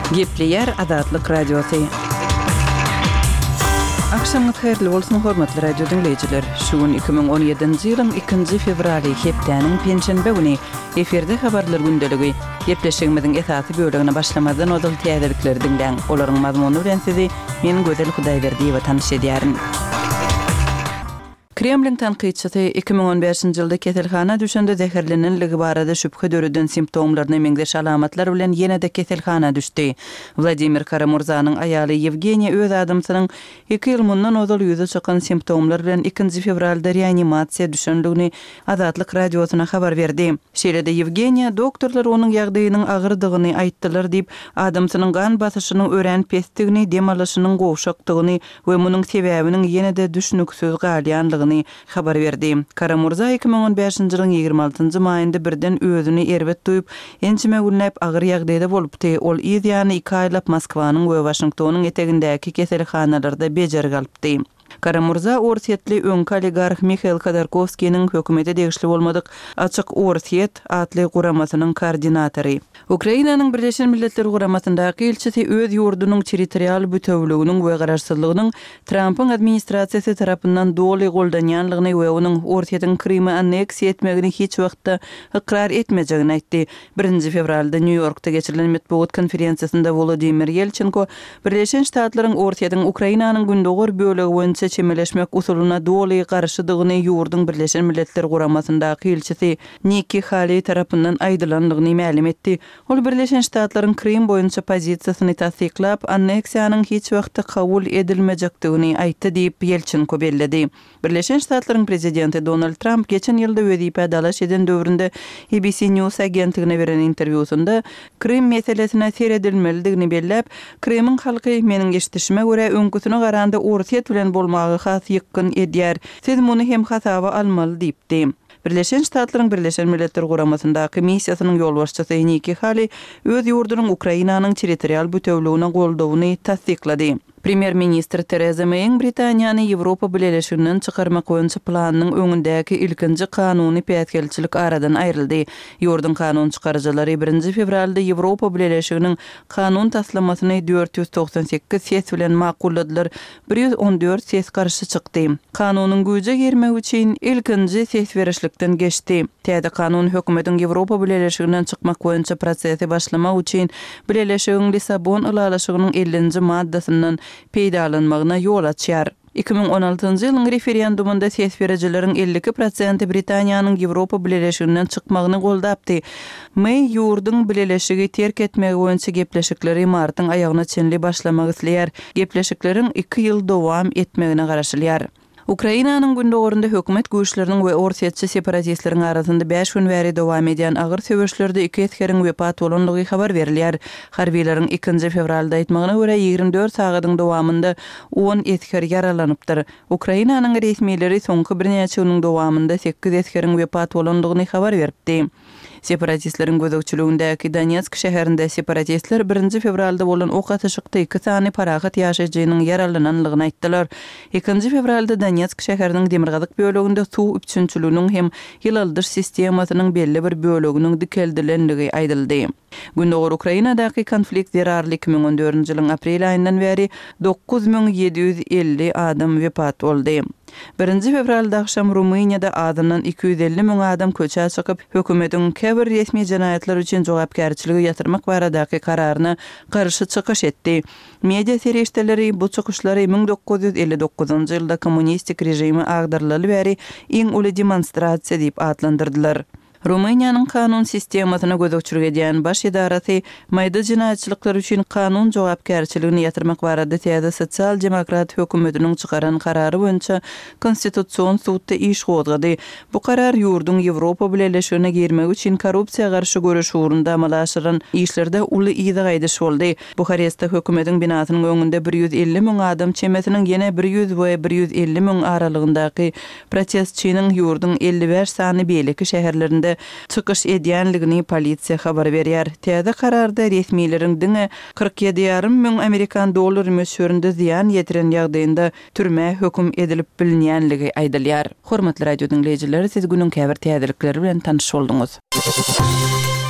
Gepleyer Adatlyk Radiosu. Akşamınız hayırlı bolsun hormatly radio dinleyijiler. Şuun 2017-nji ýylyň 2-nji fevraly hepdeniň penşenbe güni eferde habarlar gündeligi gepleşigimiziň esasy bölegine başlamadan odal täzelikleri dinleň. Olaryň mazmuny bilen sizi men Gözel Hudaýberdiýewa tanış edýärin. Kremlin tanqidçisi 2015-nji ýylda keselhana düşende zehirlenenligi barada şüphe dörüden simptomlaryny meňdeş alamatlar bilen ýene-de keselhana düşdi. Vladimir Kara-Murzanyň aýaly Yevgeniya öz adamsynyň 2 ýyl mundan odal ýüze çykan simptomlar bilen 2-nji fevralda reanimasiýa düşenligini Adatlyk radiosuna habar berdi. Şeýle-de Yevgeniya doktorlar onuň ýagdaýynyň agyrdygyny aýtdylar diýip adamsynyň gan basyşynyň örenip pesdigini, dem alyşynyň gowşakdygyny we munyň sebäbiniň ýene-de düşnüksiz galýanlygyny habar berdi. Kara-Murza 2015-nji ýylyň 26-njy maýynda birden özüni erbet duýup, ençime gülnäp agyr ýagdaýda bolupdy. Ol ýa-ni 2 aýlap Moskwanyň we Washingtonyň etegindäki keselhanalarda bejer galypdy. Kara-Murza orsiýetli öňki oligarh Mikhail Khodorkovskiýiň hökümete degişli bolmadyk açyk orsiýet atly guramasynyň koordinatory. Ukrainanyň Birleşen Milletler Guramasyndaky elçisi öz ýurdunyň territorial bütewliginiň we garaşsyzlygynyň Trumpyň administrasiýasy tarapyndan doly goldanýanlygyny we onuň orsiýetiň Krimi anneksiýa etmegini hiç wagtda ikrar etmejegini aýtdy. 1-nji fevralda New Yorkda geçirilen matbuat konferensiýasynda Volodymyr Yelchenko Birleşen Ştatlaryň orsiýetiň Ukrainanyň gündogor bölegi boýunça çemeleşmek usuluna doly garşydygyny ýurduň Birleşen Milletler Guramasyndaky elçisi Nikki Haley tarapyndan aýdylanlygyny ma'lum etdi. Ol Birleşen Ştatlaryň Krim boýunça pozisiýasyny tasdiklap, anneksiýanyň hiç wagtda kabul edilmejekdigini aýtdy diýip Yelchenko belledi. Birleşen Ştatlaryň prezidenti Donald Trump geçen ýylda wezipä dalaş eden döwründe ABC News agentligine beren interwýusunda Krim meselesine seredilmelidigini bellep, Krimiň halky meniň eşitişime görä öňküsine garanda orsiýet bilen bolmagy has ýykyn edýär. Siz muny hem hasaba almaly diýipdi. Birleşen Ştatlaryň Birleşen Milletler Guramasyndaky missiýasynyň ýolbaşçysy Nikki Haley öz ýurdunyň Ukrainanyň territorial bütewligine goldawyny tasdiklady. Premier Minister Theresa May'in Britaniýany Ýewropa Birleşigininden çykarmak boýunça planynyň öňündäki ilkinji kanuny päýtgelçilik aradan aýryldy. Ýurdun kanun çykarjylary 1-nji fevralda Ýewropa Birleşiginiň kanun taslamasyny 498 ses bilen makulladylar. 114 ses garşy çykdy. Kanunyň güýje girmek üçin ilkinji ses berişlikden geçdi. Täze kanun hökümetiň Ýewropa Birleşiginden çykmak boýunça prosesi başlamak üçin Birleşigiň Lisabon ulalaşygynyň 50-nji maddasynyň peýdalanmagyna ýol açýar. 2016-njy ýylyň referendumunda ses berejileriň 52% Britaniýanyň Ýewropa Birleşiginden çykmagyny goldapdy. May ýurduň birleşigi terk etmegi boýunça gepleşikleri martyň aýagyna çenli başlamak isleýär. Gepleşikleriň 2 ýyl dowam etmegine garaşylýar. Ukrainanyň gündogorunda hökümet güýçleriniň we orsiýetçi separatistleriň arasynda 5 gün bäri dowam edýän agyr söwüşlerde 2 eskeriň wepat bolanlygy habar berilýär. Harbiýlerin 2-nji fevralda aýtmagyna görä 24 sagatyň dowamında 10 esker yaralanypdyr. Ukrainanyň resmiýetleri soňky bir neçe ýylyň dowamında 8 eskeriň wepat bolanlygyny habar berdi. Separatistleriň gözegçiligindäki Donetsk şäherinde separatistler 1-nji fevralda bolan ok atyşykda 2 sany parahat ýaşaýjynyň yaralananlygyny aýtdylar. 2-nji fevralda Donetsk şäheriniň demirgazyk böleginde suw üçünçülüğiniň hem ýylaldyr sistemasynyň belli bir böleginiň dikeldilenligi aýdyldy. Gündogor Ukrainadaky konflikt zerarly 2014-nji ýylyň aprel aýyndan bäri 9750 adam wepat boldy. 1-nji fevralda akşam Rumyniýada adamdan 250 000 adam köçe çykyp hökümetiň käbir resmi jinaýatlar üçin jogapkärçiligi ýatyrmak baradaky kararyna garşy çykyş etdi. Media serişdeleri bu çykyşlary 1959-njy ýylda kommunistik rejimi agdarlaly bäri iň uly demonstrasiýa diýip adlandyrdylar. Rumyniýanyň kanun sistemasyna gözegçilik edýän baş edarasy maýda jinaýatçylyklar üçin kanun jogapkärçiligini ýatyrmak barada täze sosial demokrat hökümetiniň çykaran karary boýunça konstitusiýon suwtda iş gozgady. Bu karar ýurduň Ýewropa Birleşigine girmek üçin korrupsiýa garşy görüş ugrunda amalaşyran işlerde uly ýygy gaýdyş boldy. Buharestde hökümetiň binasynyň öňünde 150 000 adam çemesiniň ýene 100 we 150 000 aralygyndaky protestçiniň ýurdun 55 sany beýleki şäherlerinde çykyş edýänligini polisiýa habar berýär. Täze kararda resmiýetlerin diňe 47,5 000 Amerikan dollary möşürinde ziýan ýetiren ýagdaýynda türme höküm edilip bilinýänligi aýdylýar. Hormatly radio dinleýijiler, siz günüň käbir täzelikleri bilen tanyş bolduňuz.